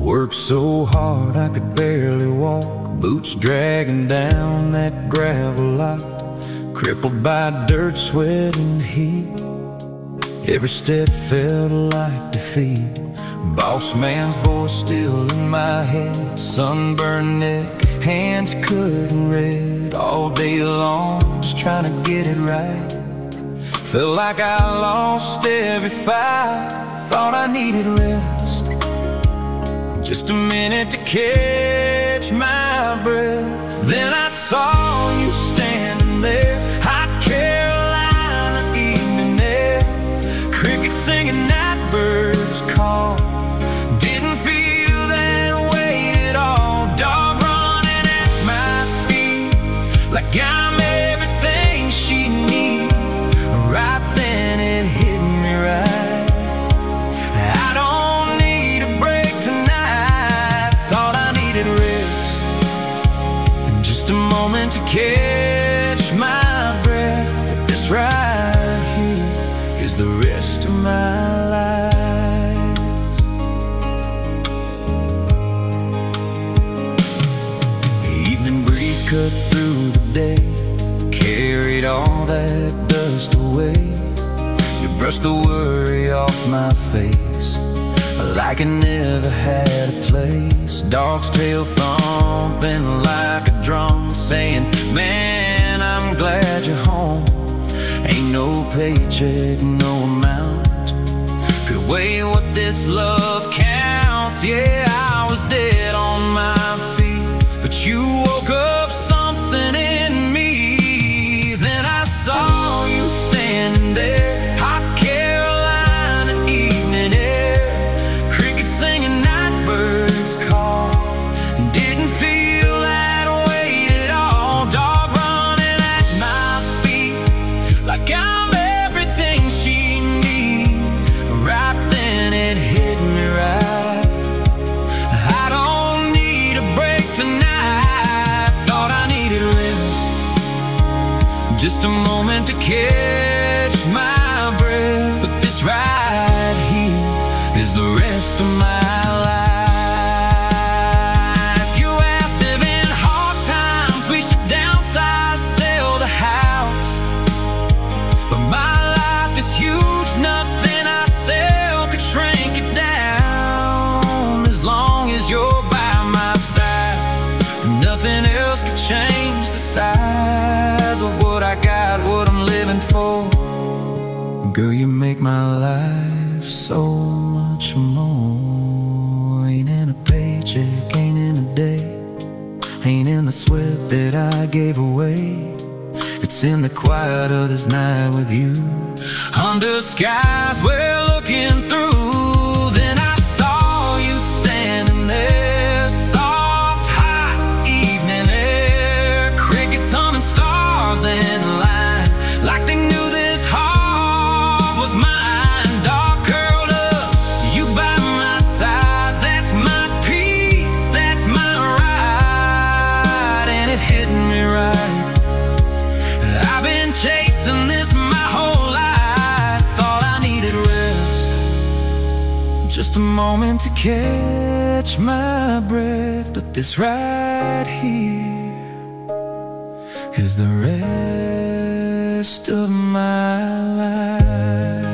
Worked so hard I could barely walk, boots dragging down that gravel lot, crippled by dirt, sweat, and heat. Every step felt like defeat. Boss man's voice still in my head, sunburned neck, hands cut and red. All day long, just trying to get it right. Felt like I lost every fight, thought I needed rest. Just a minute to catch my breath. Then I saw you standing there, hot Carolina evening air, crickets singing, night birds call. Didn't feel that weight at all. Dog running at my feet like I'm everything she needs. Right then it hit me right. I don't need a break tonight. Thought I needed rest, and just a moment to catch my breath. But this right here is the rest of my life. The evening breeze cut through the day, carried all that dust away. You brushed the worry off my face like it never had a place. Dog's tail thumping like a drum, saying, man, I'm glad you're home. Ain't no paycheck, no amount could weigh what this love counts. Yeah, I was dead on my feet, but you woke up something in me. Then I saw you standing there, hot Carolina evening air, crickets singing, night birds call. Didn't feel that weight at all. Dog running at my feet like I'm everything she needs. Right then it hit me right. I don't need a break tonight. Thought I needed rest, just a moment to catch my breath. But this right here is the rest of my life. You asked if in hard times we should downsize, sell the house, but my life is huge, nothing I sell could shrink it down. As long as you're by my side, nothing else could change the size of what I got, what I'm living for. Girl, you make my life so much more. Ain't in a paycheck, ain't in a day, ain't in the sweat that I gave away. It's in the quiet of this night with you, under skies we're looking through. Then I saw you standing there, soft, hot evening air, crickets humming, stars in line, like they knew this heart was mine. Dog curled up, you by my side, that's my peace, that's my ride. And it hit me right. I've been chasing this my whole life. Thought I needed rest, just a moment to catch my breath. But this right here is the rest of my life.